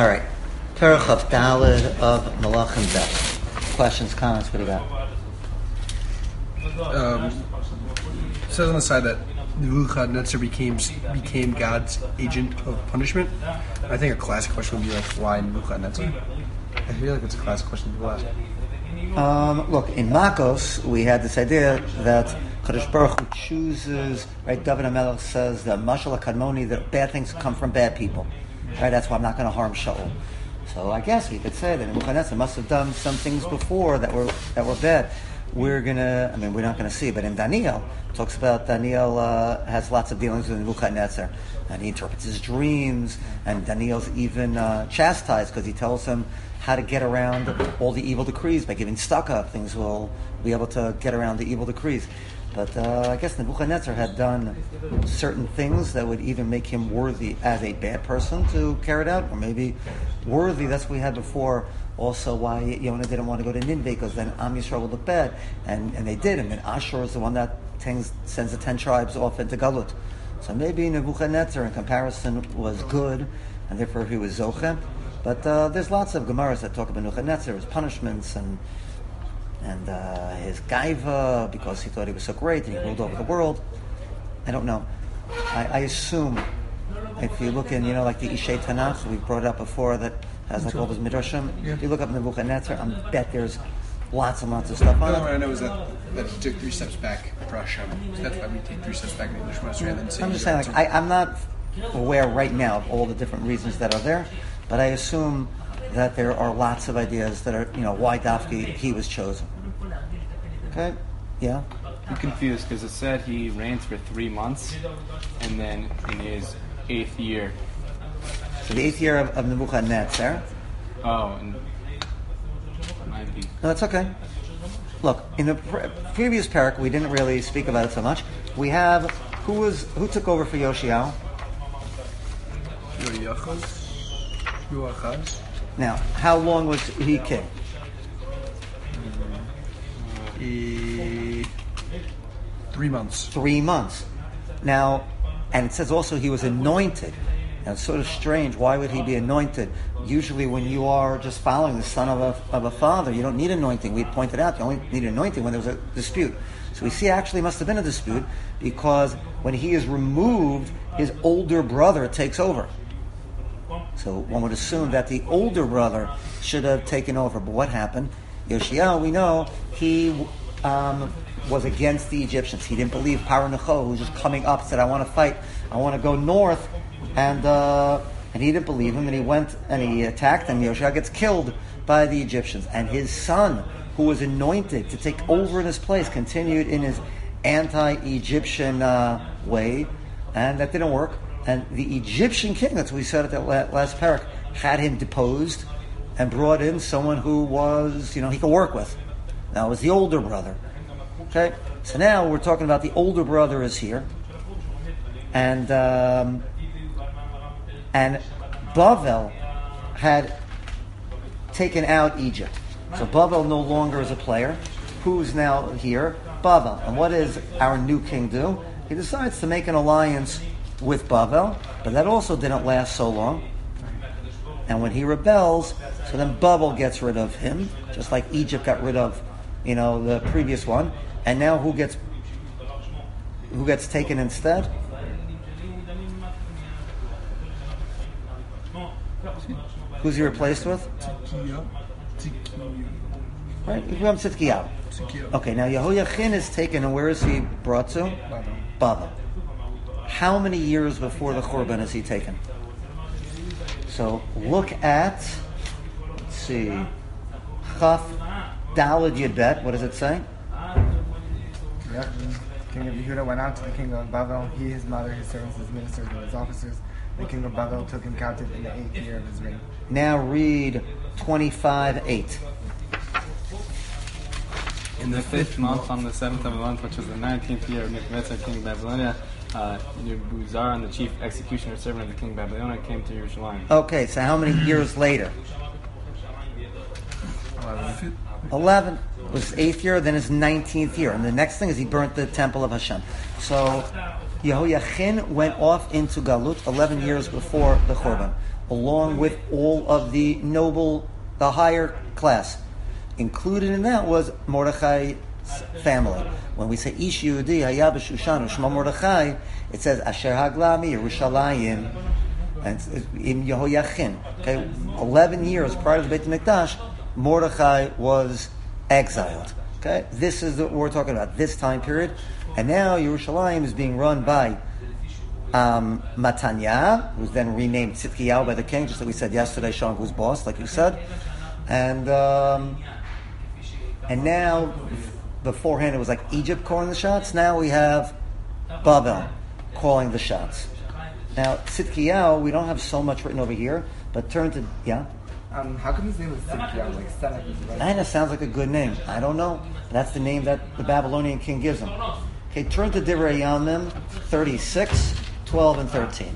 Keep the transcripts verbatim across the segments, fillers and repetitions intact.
All right. Perach of Daled of Malachim Bet. Questions, comments, what do you got? Um, it says on the side that Nebuchadnezzar became became God's agent of punishment. I think a classic question would be like, why Nebuchadnezzar? I feel like it's a classic question people ask. Um, look, in Makos, we had this idea that Kadosh Baruch Hu chooses, right? David HaMelech says that Mashal HaKadmoni, that bad things come from bad people. Right? That's why I'm not going to harm Shaul. So I guess we could say that Nebuchadnezzar must have done some things before that were that were bad. We're gonna, I mean, we're not going to see, but in Daniel, it talks about Daniel uh, has lots of dealings with Nebuchadnezzar, and he interprets his dreams, and Daniel's even uh, chastised because he tells him how to get around all the evil decrees by giving tzedakah. Things will be able to get around the evil decrees. But uh, I guess Nebuchadnezzar had done certain things that would either make him worthy as a bad person to carry it out, or maybe worthy, that's what we had before, also why Yonah didn't want to go to Nineveh, because then Am Yisrael would look bad. And, and they did, and then Ashur is the one that tends, sends the ten tribes off into Galut. So maybe Nebuchadnezzar, in comparison, was good, and therefore he was Zochem. But uh, there's lots of Gemaras that talk about Nebuchadnezzar, his punishments, and and uh, his gaiva, because he thought he was so great and he ruled over the world. I don't know. I, I assume, if you look in, you know, like the Ishay Tanakh, we've brought it up before, that has like all those midrashim. Yeah. If you look up Nebuchadnezzar, I bet there's lots and lots of stuff on No, it. what I know is that, that he took three steps back for Hashem. So that's why we take three steps back in the English Master and then say. I'm just saying, like, I, I'm not aware right now of all the different reasons that are there, but I assume that there are lots of ideas that are, you know, why Dafki he was chosen. Okay? Yeah? I'm confused because it said he reigned for three months and then in his eighth year. So the eighth year of, of Nebuchadnezzar. Oh, and it might be. No, that's okay. Look, in the pre- previous parak, we didn't really speak about it so much. We have, who was who took over for Yoshiao? Yoachaz. Yoachaz. Now, how long was he king? E- three months. Three months. Now, and it says also he was anointed. Now, it's sort of strange. Why would he be anointed? Usually when you are just following the son of a, of a father, you don't need anointing. We pointed out you only need anointing when there was a dispute. So we see actually must have been a dispute, because when he is removed, his older brother takes over. So one would assume that the older brother should have taken over. But what happened? Yoshiao, we know, he um, was against the Egyptians. He didn't believe Paro Necho, who was just coming up, said, I want to fight, I want to go north. And uh, and he didn't believe him, and he went and he attacked, and Yoshiao gets killed by the Egyptians. And his son, who was anointed to take over in his place, continued in his anti-Egyptian uh, way, and that didn't work. And the Egyptian king, that's what we said at that last parak, had him deposed and brought in someone who was, you know, he could work with. Now it was the older brother. Okay, so now we're talking about the older brother is here, and um, and Bavel had taken out Egypt. So Bavel no longer is a player. Who's now here? Bavel. And what does our new king do? He decides to make an alliance with Bavel, but that also didn't last so long. And when he rebels, so then Bavel gets rid of him, just like Egypt got rid of, you know, the previous one. And now who gets who gets taken instead? Who's he replaced with? Tzidkiyahu. Tzidkiyahu. Right, you become Tzidkiyahu. Tzidkiyahu. Okay, now Yehoiachin is taken, and where is he brought to? Bavel. Bavel. How many years before the Churban is he taken? So look at, let's see, Chaf Daled Yudbet. What does it say? Yep. King of Yehuda went out to the king of Bavel, he, his mother, his servants, his ministers, and his officers. The king of Bavel took him captive in the eighth year of his reign. Now read twenty-five eight. In the fifth month, on the seventh of the month, which was the nineteenth year of Nebuchadnezzar, king of Babylonia, uh, Nebuzaradan, the chief executioner, servant of the king of Babylonia, came to Yerushalayim. Okay, so how many years later? Eleven. eleven was his eighth year, then his nineteenth year. And the next thing is he burnt the temple of Hashem. So Yehoiachin went off into Galut eleven years before the Churban. along with all of the noble, the higher class. Included in that was Mordechai's family. When we say Ish Yehudi Hayah B'Shushan Shema Mordechai, it says Asher Haglami Yerushalayim and in Yehoyachin. Okay, eleven years prior to the Beit HaMikdash, Mordechai was exiled. Okay, this is what we're talking about, this time period. And now Yerushalayim is being run by um, Matanya, who's then renamed Tzidkiyahu by the king, just like we said yesterday, Sean who's boss, like you said. And um, and now, beforehand it was like Egypt calling the shots. Now we have Babel calling the shots. Now, Tzidkiyahu, we don't have so much written over here, but turn to, yeah? Um, how come his name was Tzidkiyahu? Like, Tzedek is right. Kind of sounds like a good name. I don't know. That's the name that the Babylonian king gives him. Okay, turn to Divrei Yamim thirty-six, twelve, and thirteen.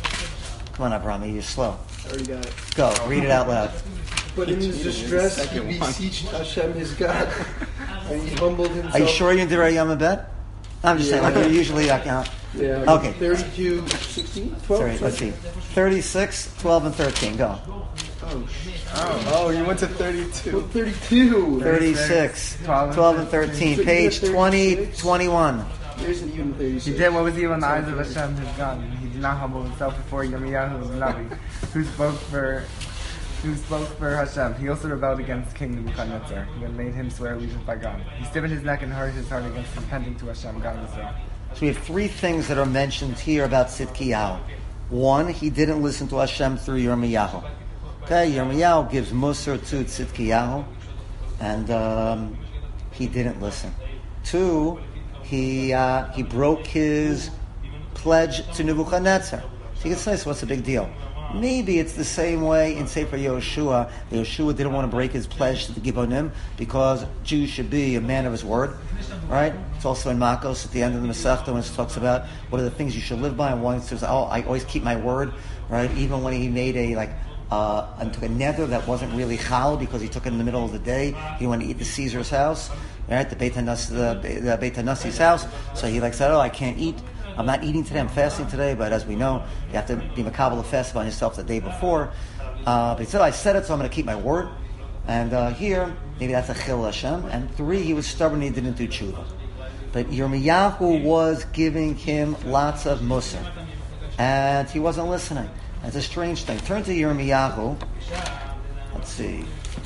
Come on, Abrami, you're slow. Already got it. Go, read it out loud. But in his distress, he beseeched Hashem his God, and he humbled himself. Are you sure you're in Divrei Yamim bet? I'm just Yeah. saying, like usually I count. Yeah. Okay. thirty-two, sixteen, twelve. Sorry, let's see. thirty-six, twelve, and thirteen. Go. Oh, Oh, you went to thirty-two. thirty-two. thirty-six, twelve, and thirteen. Page twenty, twenty-one. There isn't even thirty-six. He did what was evil in the eyes of Hashem, his God. He did not humble himself before Yirmiyahu the Navi, who spoke for who spoke for Hashem. He also rebelled against King Nebuchadnezzar, who had made him swear allegiance by God. He stiffened his neck and hurt his heart against repenting to Hashem, God of Israel. So we have three things that are mentioned here about Tzidkiyahu. One, he didn't listen to Hashem through Yirmiyahu. Okay, Yirmiyahu gives Musar to Tzidkiyahu, and um, he didn't listen. Two, he uh, he broke his pledge to Nebuchadnezzar. So you can say, so what's the big deal? Maybe it's the same way in Sefer Yehoshua. Yehoshua didn't want to break his pledge to the Gibonim because Jews should be a man of his word, right? It's also in Makos at the end of the Masechta when it talks about what are the things you should live by, and one says, "Oh, I always keep my word," right? Even when he made a like uh, and took a nether that wasn't really chal because he took it in the middle of the day, he wanted to eat the Caesar's house, right? The Beit Hanas, the, the Beit Hanasi's house. So he like said, "Oh, I can't eat. I'm not eating today, I'm fasting today," but as we know, you have to be makabel of fast on yourself the day before. Uh, but he said, I said it, so I'm going to keep my word. And uh, here, maybe that's a chil Hashem. And three, he was stubborn, he didn't do tshuva. But Yirmiyahu was giving him lots of musar, and he wasn't listening. That's a strange thing. Turn to Yirmiyahu, let's see,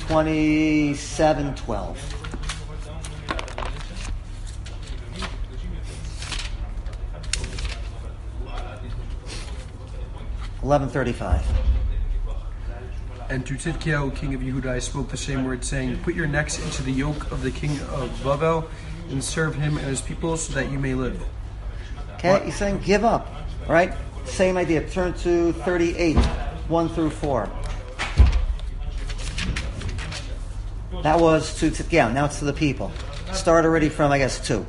twenty-seven twelve. eleven thirty-five. And to Tzidkiyahu, king of Yehuda, I spoke the same word, saying, put your necks into the yoke of the king of Babel, and serve him and his people, so that you may live. Okay, What? he's saying give up, right? Same idea. Turn to thirty-eight, one through four. That was to Tzidkiyahu. Now it's to the people. Start already from, I guess, two.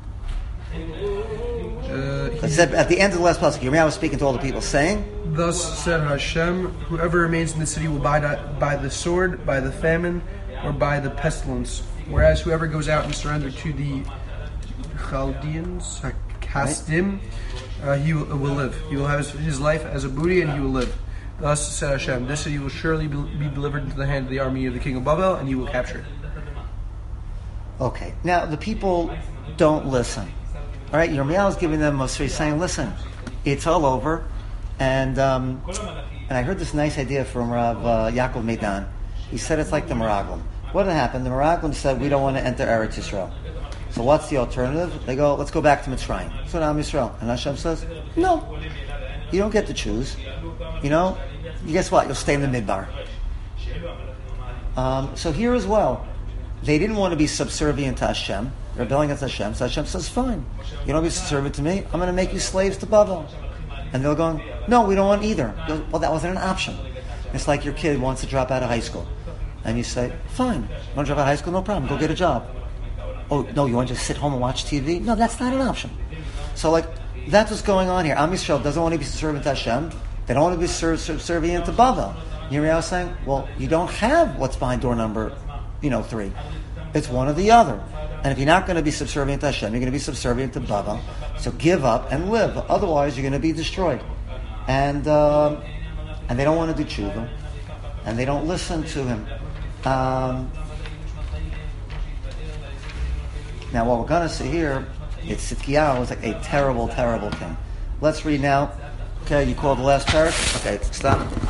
Uh, It said at the end of the last pasuk, Yirmiyahu was speaking to all the people, saying, Thus said Hashem, whoever remains in the city will die by the sword, by the famine, or by the pestilence. Whereas whoever goes out and surrenders to the Chaldeans, Kasdim, uh, he will, will live. He will have his, his life as a booty, and he will live. Thus said Hashem, this city will surely be, be delivered into the hand of the army of the king of Babel, and he will capture it. okay. Now, the people don't listen. All right, Yirmiyahu is giving them Moshe, saying, listen, it's all over. And um, and I heard this nice idea from Rav uh, Yaakov Meidan. He said it's like the Meraglim. What had happened? The Meraglim said, we don't want to enter Eretz Yisrael. So what's the alternative? They go, let's go back to Mitzrayim. So now Yisrael. And Hashem says, no, you don't get to choose. You know, guess what? You'll stay in the Midbar. Um, so here as well, they didn't want to be subservient to Hashem, rebelling against Hashem. So Hashem says, fine, you don't be subservient to me. I'm going to make you slaves to Babel. And they're going, no, we don't want either. Goes, well, that wasn't an option. It's like your kid wants to drop out of high school. And you say, fine, you want to drop out of high school? No problem, go get a job. Oh, no, you want to just sit home and watch T V? No, that's not an option. So, like, that's what's going on here. Am Yisrael doesn't want to be subservient to Hashem. They don't want to be subservient to Babel. Yirmiyahu is saying, well, you don't have what's behind door number, you know, three. It's one or the other. And if you're not going to be subservient to Hashem, you're going to be subservient to Babel. So give up and live. Otherwise, you're going to be destroyed. And um, and they don't want to do tshuva, and they don't listen to him. Um, now, what we're going to see here, it's Tzidkiyahu was like a terrible, terrible king. Let's read now. Okay, you called the last paragraph? Okay, stop.